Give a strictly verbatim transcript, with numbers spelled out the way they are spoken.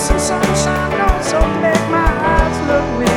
see sunshine, also make my eyes look weak.